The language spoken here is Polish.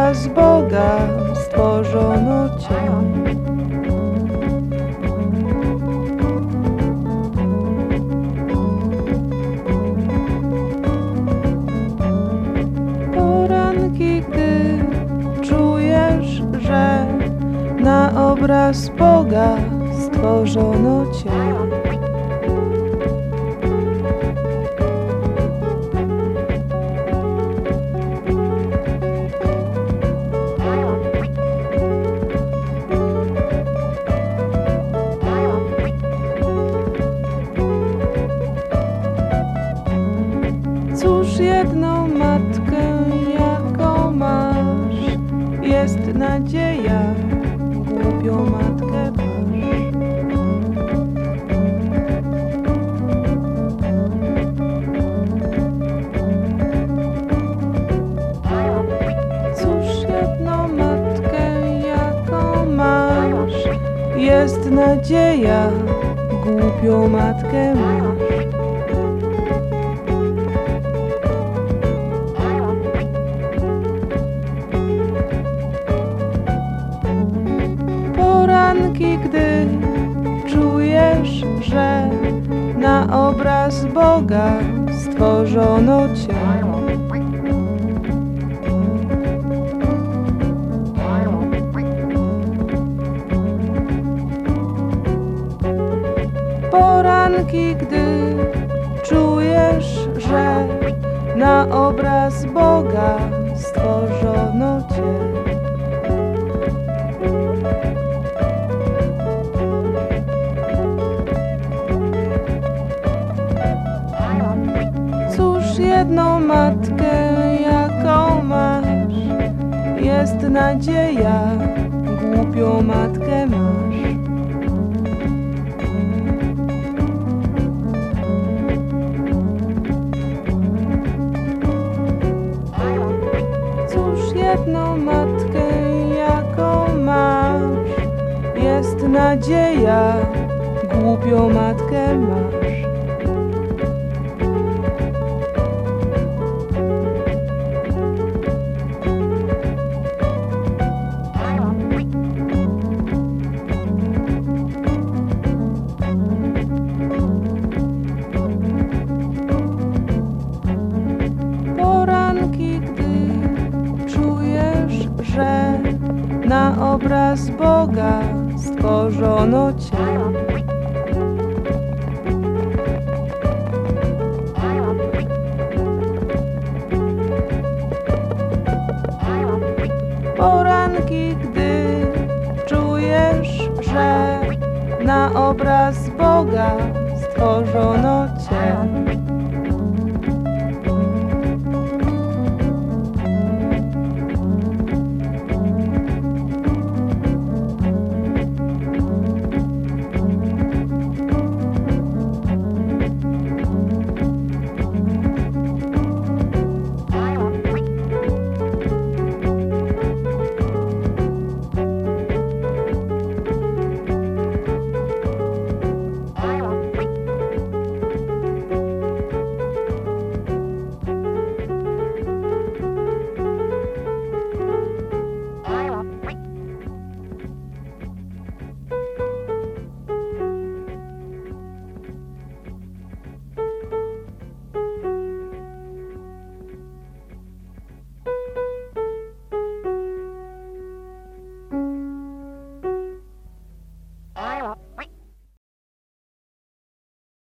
obraz Boga stworzono Cię. Poranki, gdy czujesz, że na obraz Boga stworzono Cię. Cóż jedną matkę, jaką masz, jest nadzieja, głupią matkę masz. Cóż jedną matkę, jaką masz, jest nadzieja, głupią matkę masz. Poranki, gdy czujesz, że na obraz Boga stworzono Cię. Poranki, gdy czujesz, że na obraz Boga stworzono Cię. Cóż jedną matkę, jaką masz, jest nadzieja, głupią matkę masz. Cóż jedną matkę, jaką masz, jest nadzieja, głupią matkę masz. Poranki, gdy czujesz, że na obraz Boga stworzono Cię. Poranki, gdy czujesz, że na obraz Boga stworzono Cię.